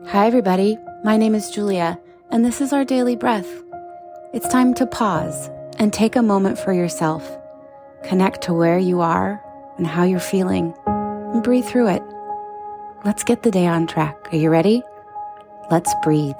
Hi, everybody. My name is Julia, and this is our daily breath. It's time to pause and take a moment for yourself. Connect to where you are and how you're feeling, and breathe through it. Let's get the day on track. Are you ready? Let's breathe.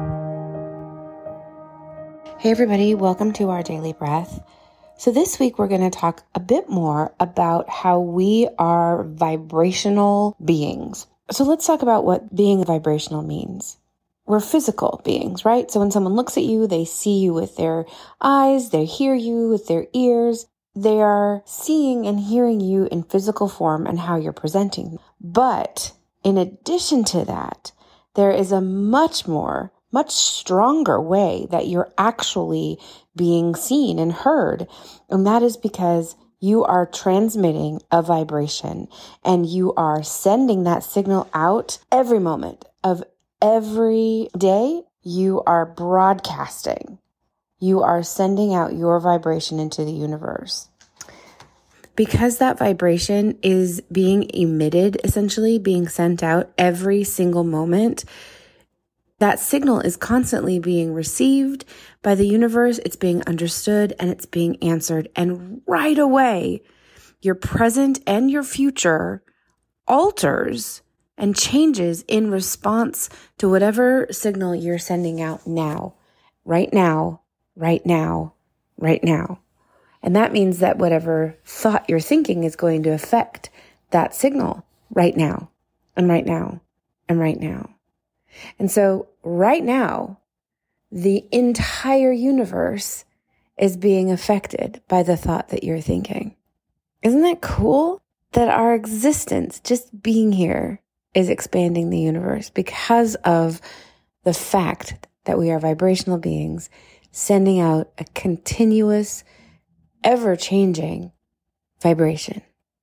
Hey, everybody. Welcome to our daily breath. So this week, we're going to talk a bit more about how we are vibrational beings. So let's talk about what being vibrational means. We're physical beings, right? So when someone looks at you, they see you with their eyes, they hear you with their ears. They are seeing and hearing you in physical form and how you're presenting. But in addition to that, there is a much stronger way that you're actually being seen and heard. And that is because you are transmitting a vibration and you are sending that signal out every moment of every day. You are broadcasting. You are sending out your vibration into the universe. Because that vibration is being emitted, essentially being sent out every single moment, that signal is constantly being received by the universe. It's being understood and it's being answered. And right away, your present and your future alters and changes in response to whatever signal you're sending out now, right now, right now, right now. And that means that whatever thought you're thinking is going to affect that signal right now, and right now, and right now. And so right now, the entire universe is being affected by the thought that you're thinking. Isn't that cool? That our existence, just being here, is expanding the universe because of the fact that we are vibrational beings sending out a continuous, ever-changing vibration.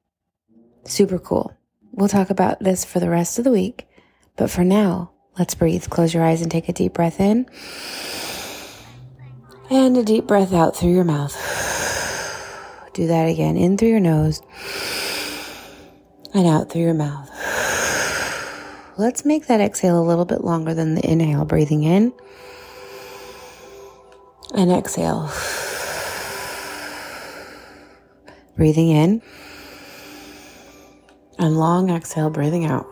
Super cool. We'll talk about this for the rest of the week, but for now, let's breathe. Close your eyes and take a deep breath in. And a deep breath out through your mouth. Do that again. In through your nose. And out through your mouth. Let's make that exhale a little bit longer than the inhale. Breathing in. And exhale. Breathing in. And long exhale, breathing out.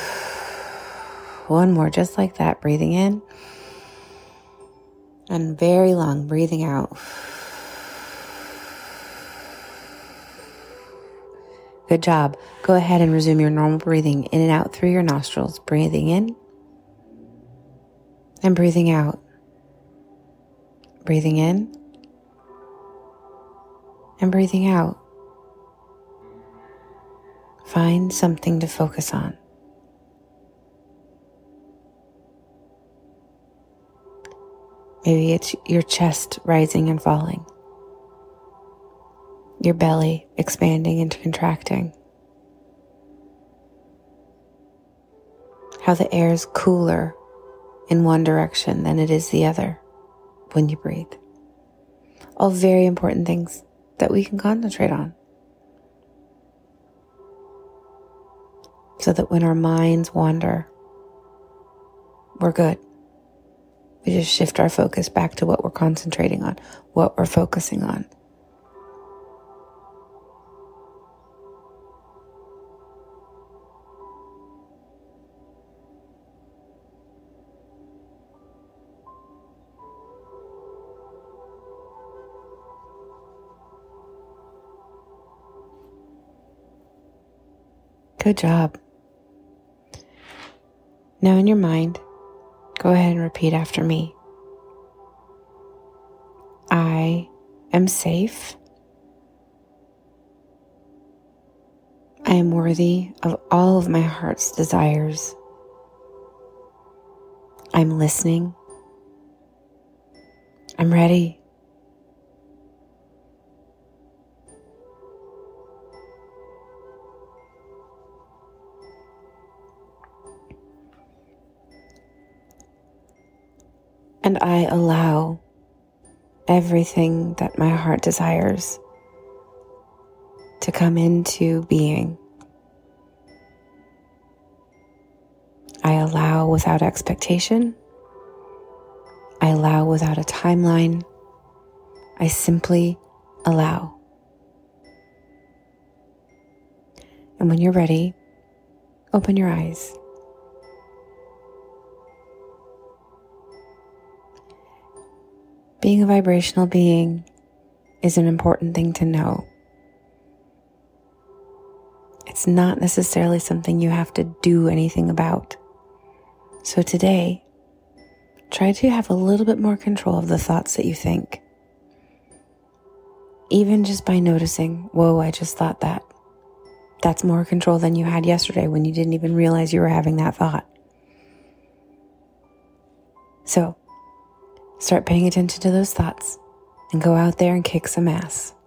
One more, just like that. Breathing in. And very long, breathing out. Good job. Go ahead and resume your normal breathing in and out through your nostrils. Breathing in. And breathing out. Breathing in. And breathing out. Find something to focus on. Maybe it's your chest rising and falling, your belly expanding and contracting, how the air is cooler in one direction than it is the other when you breathe. All very important things that we can concentrate on, so that when our minds wander, we're good. We just shift our focus back to what we're concentrating on, what we're focusing on. Good job. Now in your mind, go ahead and repeat after me. I am safe. I am worthy of all of my heart's desires. I'm listening. I'm ready. And I allow everything that my heart desires to come into being. I allow without expectation. I allow without a timeline. I simply allow. And when you're ready, open your eyes. Being a vibrational being is an important thing to know. It's not necessarily something you have to do anything about. So today, try to have a little bit more control of the thoughts that you think. Even just by noticing, whoa, I just thought that. That's more control than you had yesterday when you didn't even realize you were having that thought. So, start paying attention to those thoughts and go out there and kick some ass.